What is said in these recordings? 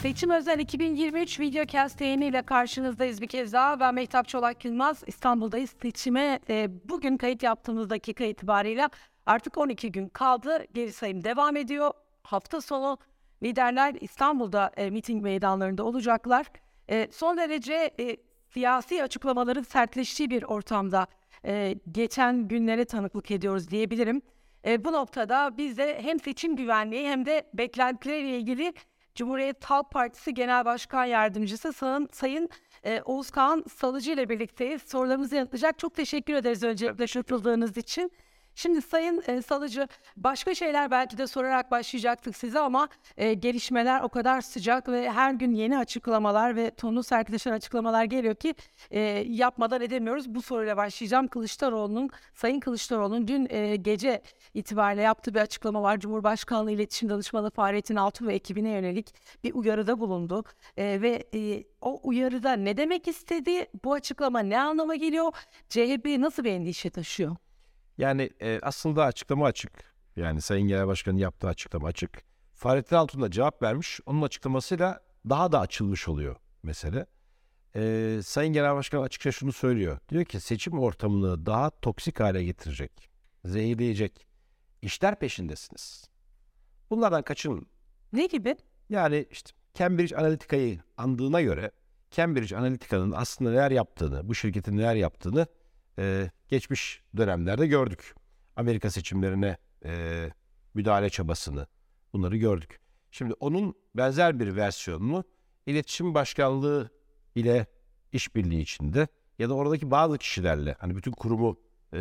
Seçim Özel 2023 videocast yayınıyla karşınızdayız bir kez daha. Ben Mehtap Çolak Yılmaz, İstanbul'dayız. Seçime bugün kayıt yaptığımız dakika itibarıyla artık 12 gün kaldı. Geri sayım devam ediyor. Hafta sonu liderler İstanbul'da miting meydanlarında olacaklar. Son derece siyasi açıklamaların sertleştiği bir ortamda geçen günlere tanıklık ediyoruz diyebilirim. Bu noktada biz de hem seçim güvenliği hem de beklentileriyle ilgili Cumhuriyet Halk Partisi Genel Başkan Yardımcısı Sayın Oğuz Kağan Salıcı ile birlikteyiz. Sorularımızı yanıtlayacak. Çok teşekkür ederiz öncelikle katıldığınız için. Şimdi Sayın Salıcı, başka şeyler belki de sorarak başlayacaktık size ama gelişmeler o kadar sıcak ve her gün yeni açıklamalar ve tonu sertleşen açıklamalar geliyor ki yapmadan edemiyoruz. Bu soruyla başlayacağım. Sayın Kılıçdaroğlu'nun dün gece itibariyle yaptığı bir açıklama var. Cumhurbaşkanlığı İletişim Danışmanı Fahrettin Altun ve ekibine yönelik bir uyarıda bulundu. O uyarıda ne demek istedi? Bu açıklama ne anlama geliyor? CHP nasıl bir endişe taşıyor? Yani aslında açıklama açık. Yani Sayın Genel Başkan'ın yaptığı açıklama açık. Fahrettin Altun da cevap vermiş. Onun açıklamasıyla daha da açılmış oluyor mesele. Sayın Genel Başkan açıkça şunu söylüyor. Diyor ki seçim ortamını daha toksik hale getirecek, zehirleyecek işler peşindesiniz. Bunlardan kaçının. Ne gibi? Yani işte Cambridge Analytica'yı andığına göre Cambridge Analytica'nın aslında neler yaptığını, bu şirketin neler yaptığını geçmiş dönemlerde gördük. Amerika seçimlerine müdahale çabasını, bunları gördük. Şimdi onun benzer bir versiyonunu İletişim Başkanlığı ile işbirliği içinde ya da oradaki bazı kişilerle, hani bütün kurumu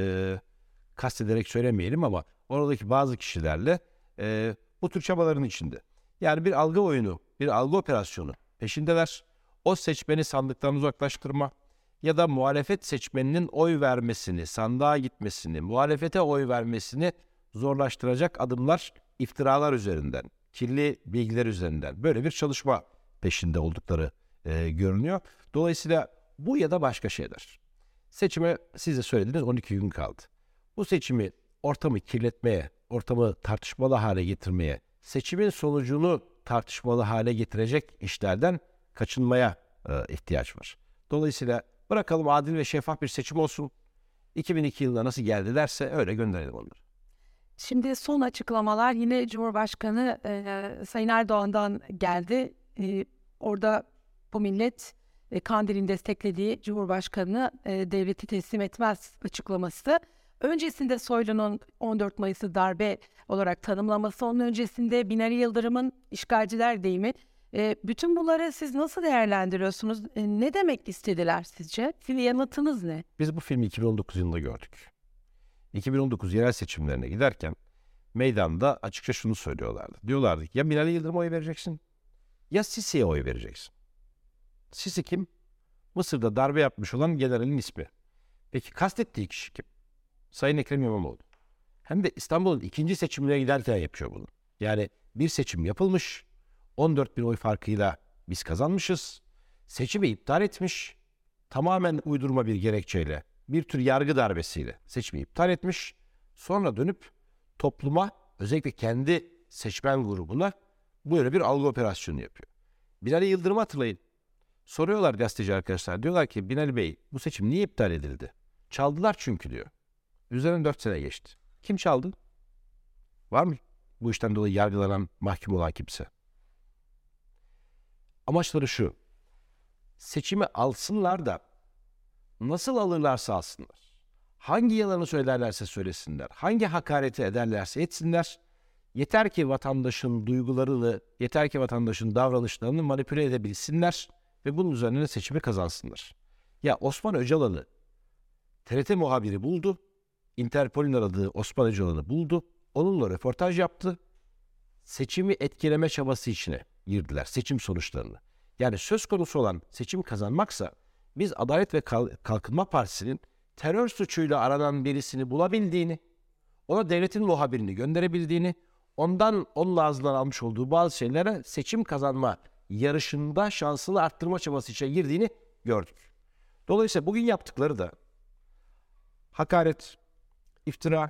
kastederek söylemeyelim ama oradaki bazı kişilerle bu tür çabaların içinde. Yani bir algı oyunu, bir algı operasyonu peşindeler. O seçmeni sandıktan uzaklaştırma ya da muhalefet seçmeninin oy vermesini, sandığa gitmesini, muhalefete oy vermesini zorlaştıracak adımlar, iftiralar üzerinden, kirli bilgiler üzerinden böyle bir çalışma peşinde oldukları görünüyor. Dolayısıyla bu ya da başka şeyler. Seçime siz de söylediniz 12 gün kaldı. Bu seçimi ortamı kirletmeye, ortamı tartışmalı hale getirmeye, seçimin sonucunu tartışmalı hale getirecek işlerden kaçınmaya ihtiyaç var. Dolayısıyla bırakalım adil ve şeffaf bir seçim olsun. 2002 yılında nasıl geldilerse öyle gönderelim onları. Şimdi son açıklamalar yine Cumhurbaşkanı Sayın Erdoğan'dan geldi. Orada bu millet Kandil'in desteklediği Cumhurbaşkanı'nı devleti teslim etmez açıklaması. Öncesinde Soylu'nun 14 Mayıs'ı darbe olarak tanımlaması, onun öncesinde Binali Yıldırım'ın işgalciler deyimi. Bütün bunları siz nasıl değerlendiriyorsunuz? Ne demek istediler sizce? Sizin yanıtınız ne? Biz bu filmi 2019 yılında gördük. 2019 yerel seçimlerine giderken meydanda açıkça şunu söylüyorlardı. Diyorlardı ki ya Binali Yıldırım'a oy vereceksin ya Sisi'ye oy vereceksin. Sisi kim? Mısır'da darbe yapmış olan generalin ismi. Peki kastettiği kişi kim? Sayın Ekrem İmamoğlu. Hem de İstanbul'un ikinci seçimine giderken yapıyor bunu. Yani bir seçim yapılmış, 14 bin oy farkıyla biz kazanmışız. Seçimi iptal etmiş, tamamen uydurma bir gerekçeyle, bir tür yargı darbesiyle seçimi iptal etmiş. Sonra dönüp topluma, özellikle kendi seçmen grubuna böyle bir algı operasyonu yapıyor. Binali Yıldırım'ı hatırlayın. Soruyorlar gazeteci arkadaşlar. Diyorlar ki Binali Bey bu seçim niye iptal edildi? Çaldılar çünkü diyor. Üzerinden 4 sene geçti. Kim çaldı? Var mı bu işten dolayı yargılanan, mahkum olan kimse? Amaçları şu. Seçimi alsınlar da nasıl alırlarsa alsınlar. Hangi yalanı söylerlerse söylesinler. Hangi hakareti ederlerse etsinler. Yeter ki vatandaşın duygularını, yeter ki vatandaşın davranışlarını manipüle edebilsinler ve bunun üzerine seçimi kazansınlar. Ya Osman Öcalan'ı TRT muhabiri buldu. Interpol'ün aradığı Osman Öcalan'ı buldu. Onunla röportaj yaptı. Seçimi etkileme çabası içine girdiler. Seçim sonuçlarını. Yani söz konusu olan seçim kazanmaksa biz Adalet ve Kalkınma Partisi'nin terör suçuyla aranan birisini bulabildiğini, ona devletin muhabirini gönderebildiğini, onun ağzından almış olduğu bazı şeylere seçim kazanma yarışında şansını arttırma çabası içine girdiğini gördük. Dolayısıyla bugün yaptıkları da hakaret, iftira,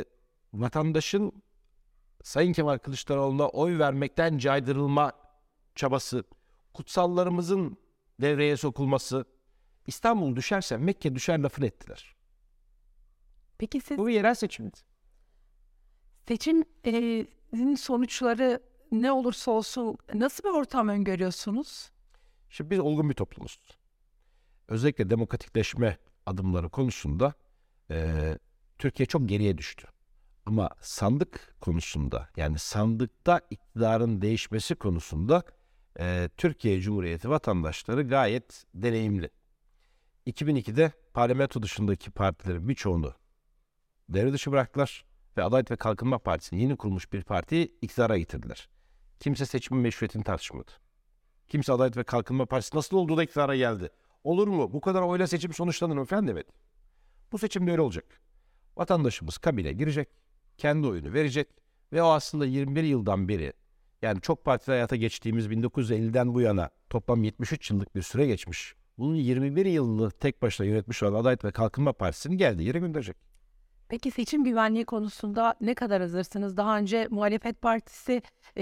vatandaşın Sayın Kemal Kılıçdaroğlu'na oy vermekten caydırılma çabası, kutsallarımızın devreye sokulması, İstanbul düşerse Mekke düşer lafını ettiler. Peki siz Bu bir yerel seçimdi. seçimin sonuçları ne olursa olsun nasıl bir ortam öngörüyorsunuz? Şimdi biz olgun bir toplumuz. Özellikle demokratikleşme adımları konusunda Türkiye çok geriye düştü. Ama sandık konusunda, yani sandıkta iktidarın değişmesi konusunda Türkiye Cumhuriyeti vatandaşları gayet deneyimli. 2002'de parlamento dışındaki partilerin birçoğunu devre dışı bıraktılar ve Adalet ve Kalkınma Partisi'ni, yeni kurulmuş bir partiyi iktidara getirdiler. Kimse seçimin meşruiyetini tartışmadı. Kimse Adalet ve Kalkınma Partisi nasıl olduğu da iktidara geldi. Olur mu? Bu kadar oyla seçim sonuçlanır mı falan demedi. Bu seçim de öyle olacak. Vatandaşımız kabine girecek, kendi oyunu verecek ve o aslında 21 yıldan beri, yani çok partili hayata geçtiğimiz 1950'den bu yana toplam 73 yıllık bir süre geçmiş. Bunun 21 yılını tek başına yönetmiş olan Adalet ve Kalkınma Partisi'nin geldiği yere gönderecek. Peki seçim güvenliği konusunda ne kadar hazırsınız? Daha önce muhalefet partisi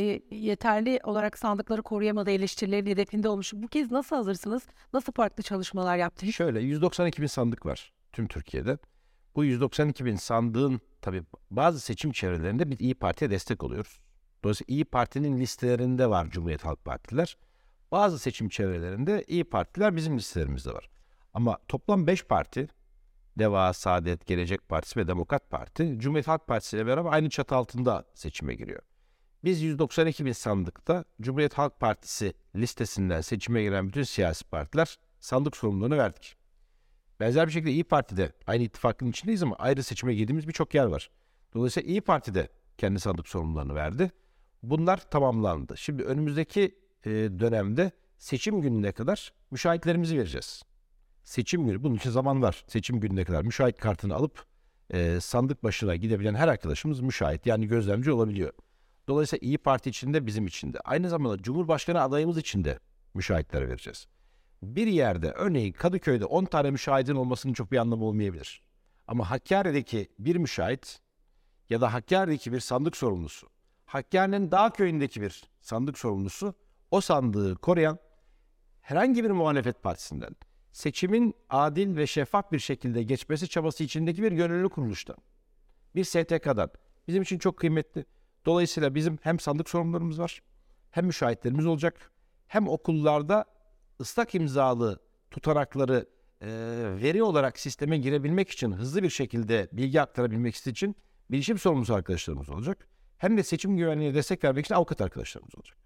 yeterli olarak sandıkları koruyamadığı eleştirileri hedefinde olmuş. Bu kez nasıl hazırsınız? Nasıl farklı çalışmalar yaptınız? Şöyle 192 bin sandık var tüm Türkiye'de. Bu 192 bin sandığın tabii bazı seçim çevrelerinde biz İYİ Parti'ye destek oluyoruz. Dolayısıyla İYİ Parti'nin listelerinde var Cumhuriyet Halk Partiler. Bazı seçim çevrelerinde İYİ Partiler bizim listelerimizde var. Ama toplam 5 parti, Deva, Saadet, Gelecek Partisi ve Demokrat Parti, Cumhuriyet Halk Partisi ile beraber aynı çatı altında seçime giriyor. Biz 192 bin sandıkta Cumhuriyet Halk Partisi listesinden seçime giren bütün siyasi partiler sandık sorumluluğunu verdik. Benzer bir şekilde İYİ Parti'de aynı ittifakın içindeyiz ama ayrı seçime girdiğimiz birçok yer var. Dolayısıyla İYİ Parti'de kendi sandık sorumluluğunu verdi. Bunlar tamamlandı. Şimdi önümüzdeki dönemde seçim gününe kadar müşahitlerimizi vereceğiz. Seçim günü, bunun için zaman var. Seçim gününe kadar müşahit kartını alıp sandık başına gidebilen her arkadaşımız müşahit, yani gözlemci olabiliyor. Dolayısıyla İYİ Parti içinde, bizim için de. Aynı zamanda Cumhurbaşkanı adayımız için de müşahitlere vereceğiz. Bir yerde, örneğin Kadıköy'de 10 tane müşahidin olmasının çok bir anlamı olmayabilir. Ama Hakkari'deki bir müşahit ya da Hakkari'deki bir sandık sorumlusu, Hakkari'nin Dağköy'ündeki bir sandık sorumlusu, o sandığı koruyan herhangi bir muhalefet partisinden, seçimin adil ve şeffaf bir şekilde geçmesi çabası içindeki bir gönüllü kuruluştan, bir STK'dan bizim için çok kıymetli. Dolayısıyla bizim hem sandık sorumlularımız var, hem müşahitlerimiz olacak, hem okullarda ıslak imzalı tutanakları veri olarak sisteme girebilmek için, hızlı bir şekilde bilgi aktarabilmek için bilişim sorumlusu arkadaşlarımız olacak. Hem de seçim güvenliğine destek vermek için avukat arkadaşlarımız olacak.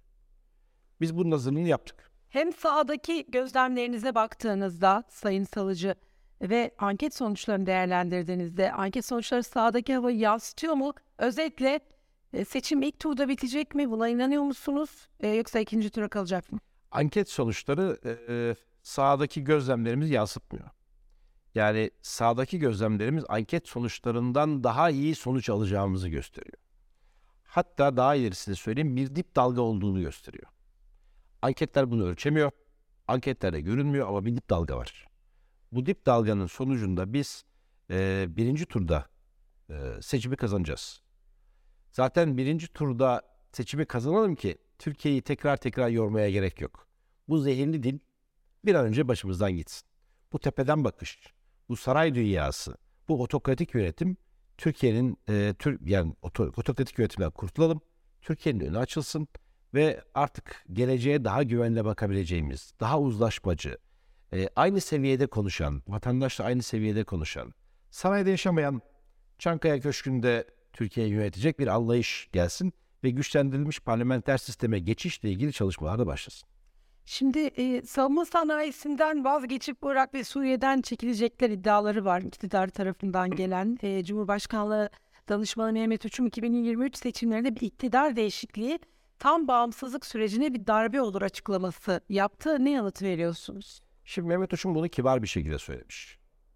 Biz bunun hazırlığını yaptık. Hem sahadaki gözlemlerinize baktığınızda Sayın Salıcı ve anket sonuçlarını değerlendirdiğinizde anket sonuçları sahadaki havayı yansıtıyor mu? Özetle seçim ilk turda bitecek mi? Buna inanıyor musunuz? Yoksa ikinci tura kalacak mı? Anket sonuçları sahadaki gözlemlerimizi yansıtmıyor. Yani sahadaki gözlemlerimiz anket sonuçlarından daha iyi sonuç alacağımızı gösteriyor. Hatta daha ilerisini söyleyeyim, bir dip dalga olduğunu gösteriyor. Anketler bunu ölçemiyor. Anketlerde görünmüyor ama bir dip dalga var. Bu dip dalganın sonucunda biz birinci turda seçimi kazanacağız. Zaten birinci turda seçimi kazanalım ki Türkiye'yi tekrar yormaya gerek yok. Bu zehirli dil bir an önce başımızdan gitsin. Bu tepeden bakış, bu saray dünyası, bu otokratik yönetim Türkiye'nin yani otokratik yönetimden kurtulalım. Türkiye'nin önü açılsın ve artık geleceğe daha güvenle bakabileceğimiz, daha uzlaşmacı, aynı seviyede konuşan, vatandaşla aynı seviyede konuşan, sarayda yaşamayan, Çankaya Köşkü'nde Türkiye'yi yönetecek bir anlayış gelsin ve güçlendirilmiş parlamenter sisteme geçişle ilgili çalışmalar da başlasın. Şimdi savunma sanayisinden vazgeçip Irak ve Suriye'den çekilecekler iddiaları var iktidar tarafından gelen. Cumhurbaşkanlığı Danışmanı Mehmet Uçum 2023 seçimlerinde bir iktidar değişikliği tam bağımsızlık sürecine bir darbe olur açıklaması yaptı. Ne yanıt veriyorsunuz? Şimdi Mehmet Uçum bunu kibar bir şekilde söylemiş.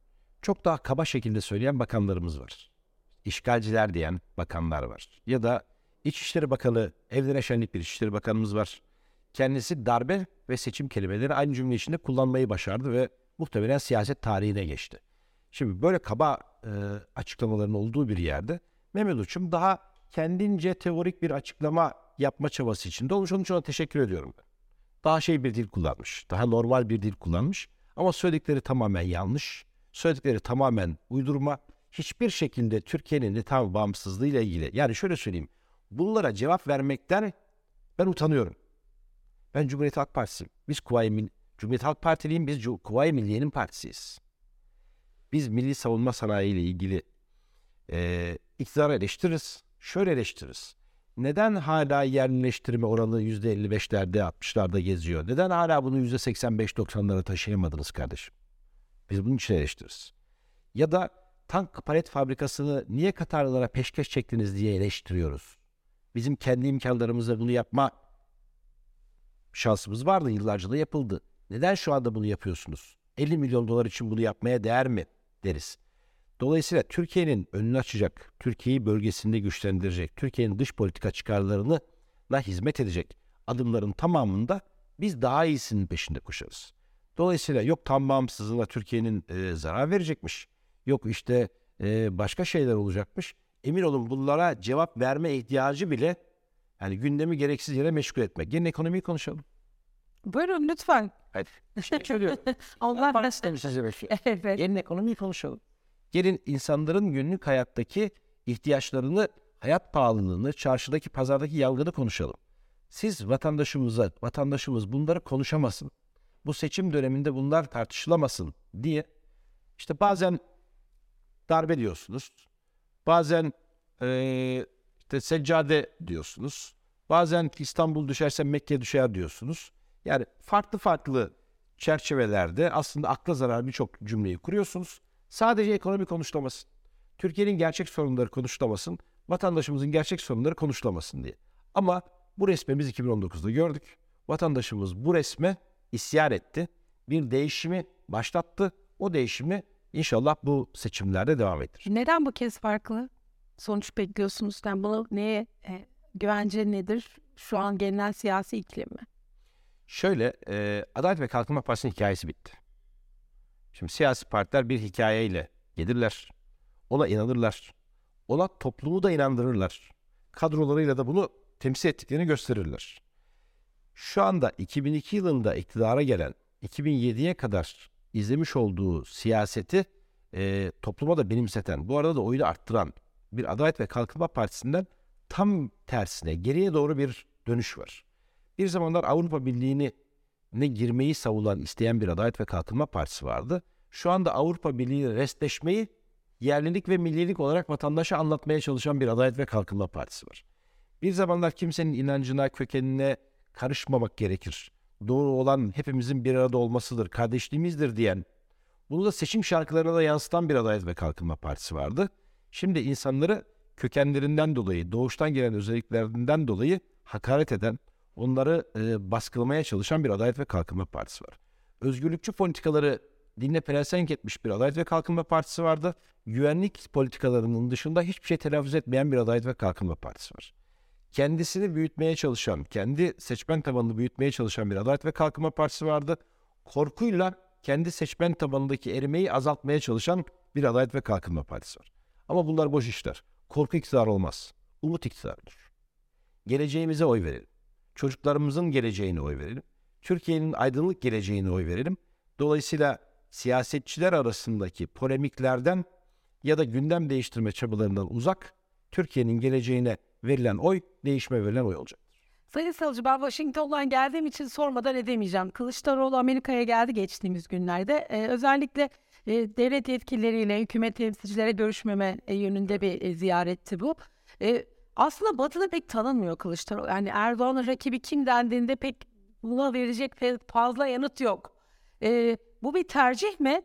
Çok daha kaba şekilde söyleyen bakanlarımız var. İşgalciler diyen bakanlar var. Ya da İçişleri Bakanı, Evlere Şenlik bir İçişleri Bakanımız var. Kendisi darbe ve seçim kelimeleri aynı cümle içinde kullanmayı başardı ve muhtemelen siyaset tarihine geçti. Şimdi böyle kaba açıklamaların olduğu bir yerde Mehmet Uçum daha kendince teorik bir açıklama yapma çabası içinde olmuş. Onun için ona teşekkür ediyorum ben. daha bir dil kullanmış. Daha normal bir dil kullanmış. Ama söyledikleri tamamen yanlış. Söyledikleri tamamen uydurma. Hiçbir şekilde Türkiye'nin tam bağımsızlığı ile ilgili. Yani şöyle söyleyeyim. Bunlara cevap vermekten ben utanıyorum. Ben Cumhuriyet Halk Partisi'yim. Biz Cumhuriyet Halk Partiliyim. Biz Kuvayi Milliye'nin partisiyiz. Biz milli savunma sanayi ile ilgili iktidarı eleştiririz. Şöyle eleştiririz. Neden hala yerleştirme oranı %55'lerde 60'larda geziyor? Neden hala bunu %85-90'lara taşıyamadınız kardeşim? Biz bunun için eleştiririz. Ya da tank palet fabrikasını niye Katarlılara peşkeş çektiniz diye eleştiriyoruz. Bizim kendi imkanlarımızla bunu yapma şansımız vardı. Yıllarca da yapıldı. Neden şu anda bunu yapıyorsunuz? 50 milyon dolar için bunu yapmaya değer mi deriz. Dolayısıyla Türkiye'nin önünü açacak, Türkiye'yi bölgesinde güçlendirecek, Türkiye'nin dış politika çıkarlarına hizmet edecek adımların tamamında biz daha iyisinin peşinde koşarız. Dolayısıyla yok tam bağımsızlığına Türkiye'nin zarar verecekmiş, yok işte başka şeyler olacakmış. Emin olun bunlara cevap verme ihtiyacı bile yani gündemi gereksiz yere meşgul etmek. Gelin ekonomiyi konuşalım. Buyurun lütfen. Hadi. Söylüyorum. Allah da Evet. Gelin ekonomiyi konuşalım. Gelin insanların günlük hayattaki ihtiyaçlarını, hayat pahalılığını, çarşıdaki, pazardaki yangını konuşalım. Siz vatandaşımız bunları konuşamasın, bu seçim döneminde bunlar tartışılamasın diye işte bazen darbe diyorsunuz, bazen işte seccade diyorsunuz, bazen İstanbul düşerse Mekke düşer diyorsunuz. Yani farklı çerçevelerde aslında akla zarar birçok cümleyi kuruyorsunuz. Sadece ekonomi konuşulamasın. Türkiye'nin gerçek sorunları konuşulamasın. Vatandaşımızın gerçek sorunları konuşulamasın diye. Ama bu resmi biz 2019'da gördük. Vatandaşımız bu resme isyan etti. Bir değişimi başlattı. O değişimi inşallah bu seçimlerde devam ettirir. Neden bu kez farklı sonuç bekliyorsunuz? Yani bunu neye güvence nedir? Şu an genel siyasi iklim mi? Şöyle, Adalet ve Kalkınma Partisi'nin hikayesi bitti. Şimdi siyasi partiler bir hikayeyle gelirler, ona inanırlar, ona toplumu da inandırırlar. Kadrolarıyla da bunu temsil ettiklerini gösterirler. Şu anda 2002 yılında iktidara gelen, 2007'ye kadar izlemiş olduğu siyaseti topluma da benimseten, bu arada da oyunu arttıran bir Adalet ve Kalkınma Partisi'nden tam tersine geriye doğru bir dönüş var. Bir zamanlar Avrupa Birliği'ne girmeyi isteyen bir Adalet ve Kalkınma Partisi vardı. Şu anda Avrupa Birliği restleşmeyi yerlilik ve millilik olarak vatandaşa anlatmaya çalışan bir Adalet ve Kalkınma Partisi var. Bir zamanlar kimsenin inancına, kökenine karışmamak gerekir. Doğru olan hepimizin bir arada olmasıdır, kardeşliğimizdir diyen, bunu da seçim şarkılarına da yansıtan bir Adalet ve Kalkınma Partisi vardı. Şimdi insanları kökenlerinden dolayı, doğuştan gelen özelliklerinden dolayı hakaret eden, onları baskılamaya çalışan bir Adalet ve Kalkınma Partisi var. Özgürlükçü politikaları dinle pelesenk etmiş bir Adalet ve Kalkınma Partisi vardı. Güvenlik politikalarının dışında hiçbir şey telaffuz etmeyen bir Adalet ve Kalkınma Partisi var. Kendisini büyütmeye çalışan, kendi seçmen tabanını büyütmeye çalışan bir Adalet ve Kalkınma Partisi vardı. Korkuyla kendi seçmen tabanındaki erimeyi azaltmaya çalışan bir Adalet ve Kalkınma Partisi var. Ama bunlar boş işler. Korku iktidar olmaz. Umut iktidardır. Geleceğimize oy verelim. Çocuklarımızın geleceğine oy verelim. Türkiye'nin aydınlık geleceğine oy verelim. Dolayısıyla siyasetçiler arasındaki polemiklerden ya da gündem değiştirme çabalarından uzak, Türkiye'nin geleceğine verilen oy, değişime verilen oy olacaktır. Sayın Salıcı, ben Washington'dan geldiğim için sormadan edemeyeceğim. Kılıçdaroğlu Amerika'ya geldi geçtiğimiz günlerde. Özellikle devlet yetkilileriyle, hükümet temsilcilere görüşmeme yönünde bir ziyaretti bu. Aslında Batı'da pek tanınmıyor Kılıçdaroğlu. Yani Erdoğan'ın rakibi kim dendiğinde pek buna verecek fazla yanıt yok. Bu bir tercih mi?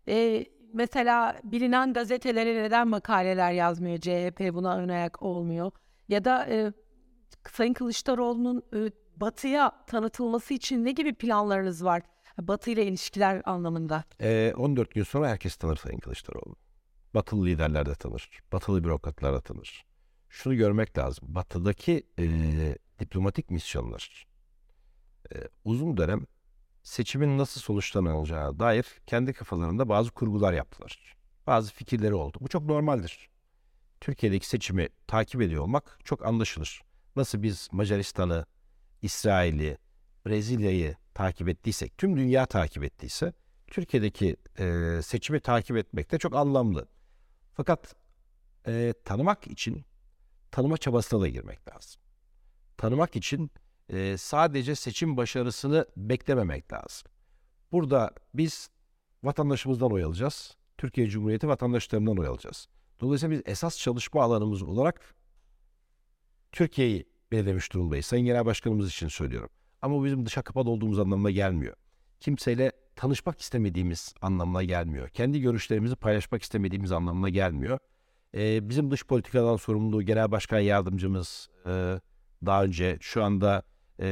Mesela bilinen gazetelere neden makaleler yazmıyor CHP, buna ön ayak olmuyor? Ya da Sayın Kılıçdaroğlu'nun Batı'ya tanıtılması için ne gibi planlarınız var? Batı ile ilişkiler anlamında. 14 gün sonra herkes tanır Sayın Kılıçdaroğlu. Batılı liderler de tanır. Batılı bürokratlar da tanır. Şunu görmek lazım. Batı'daki diplomatik misyonlar uzun dönem seçimin nasıl sonuçlanacağı dair kendi kafalarında bazı kurgular yaptılar. Bazı fikirleri oldu. Bu çok normaldir. Türkiye'deki seçimi takip ediyor olmak çok anlaşılır. Nasıl biz Macaristan'ı, İsrail'i, Brezilya'yı takip ettiysek, tüm dünya takip ettiyse Türkiye'deki seçimi takip etmek de çok anlamlı. Fakat tanımak için tanıma çabasına da girmek lazım. Tanımak için sadece seçim başarısını beklememek lazım. Burada biz vatandaşımızdan oy alacağız. Türkiye Cumhuriyeti vatandaşlarından oy alacağız. Dolayısıyla biz esas çalışma alanımız olarak Türkiye'yi belirlemiş durumdayız. Sayın Genel Başkanımız için söylüyorum. Ama bu bizim dışa kapalı olduğumuz anlamına gelmiyor. Kimseyle tanışmak istemediğimiz anlamına gelmiyor. Kendi görüşlerimizi paylaşmak istemediğimiz anlamına gelmiyor. Bizim dış politikadan sorumlu Genel Başkan Yardımcımız daha önce şu anda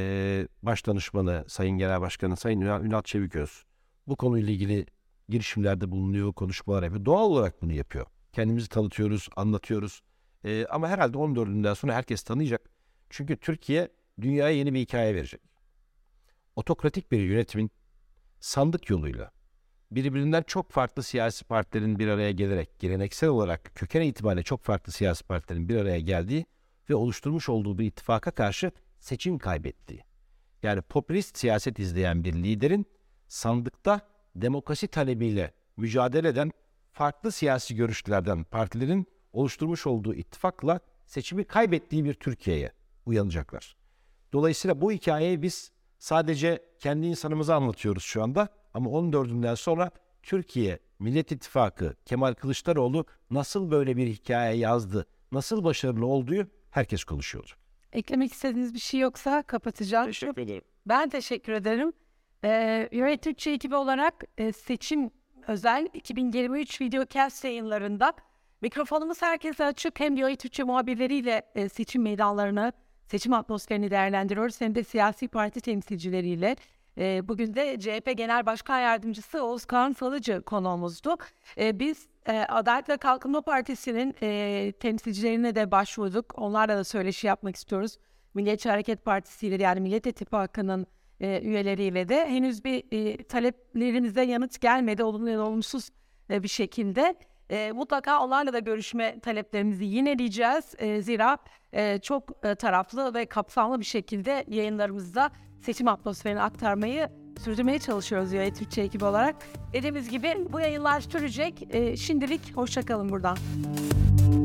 baş danışmanı Sayın Genel Başkanı Sayın Ünal Çeviköz bu konuyla ilgili girişimlerde bulunuyor, konuşmalar yapıyor. Doğal olarak bunu yapıyor. Kendimizi tanıtıyoruz, anlatıyoruz. Ama herhalde 14'ünden sonra herkes tanıyacak. Çünkü Türkiye dünyaya yeni bir hikaye verecek. Otokratik bir yönetimin sandık yoluyla birbirinden çok farklı siyasi partilerin bir araya gelerek, geleneksel olarak köken itibariyle çok farklı siyasi partilerin bir araya geldiği ve oluşturmuş olduğu bir ittifaka karşı seçim kaybettiği. Yani popülist siyaset izleyen bir liderin sandıkta demokrasi talebiyle mücadele eden farklı siyasi görüşlerden partilerin oluşturmuş olduğu ittifakla seçimi kaybettiği bir Türkiye'ye uyanacaklar. Dolayısıyla bu hikayeyi biz sadece kendi insanımıza anlatıyoruz şu anda ama 14'ünden sonra Türkiye Millet İttifakı Kemal Kılıçdaroğlu nasıl böyle bir hikaye yazdı, nasıl başarılı olduğu herkes konuşuyor. Eklemek istediğiniz bir şey yoksa kapatacağım. Teşekkür ederim. Ben teşekkür ederim. Euro Türkçe ekibi olarak seçim özel 2023 videocast yayınlarında mikrofonumuz herkese açık. Hem Euro Türkçe muhabirleriyle seçim meydanlarını, seçim atmosferini değerlendiriyoruz. Hem de siyasi parti temsilcileriyle. Bugün de CHP Genel Başkan Yardımcısı Oğuz Kağan Salıcı konuğumuzdu. Biz Adalet ve Kalkınma Partisi'nin temsilcilerine de başvurduk. Onlarla da söyleşi yapmak istiyoruz. Milliyetçi Hareket Partisi ile yani Millet İttifakı'nın üyeleriyle de henüz bir taleplerimize yanıt gelmedi olumlu ya da olumsuz bir şekilde. Mutlaka onlarla da görüşme taleplerimizi yineleyeceğiz. Zira çok taraflı ve kapsamlı bir şekilde yayınlarımızda seçim atmosferini aktarmayı sürdürmeye çalışıyoruz Euro Türkçe ekibi olarak. Dediğimiz gibi bu yayınlar sürecek. Şimdilik hoşça kalın buradan.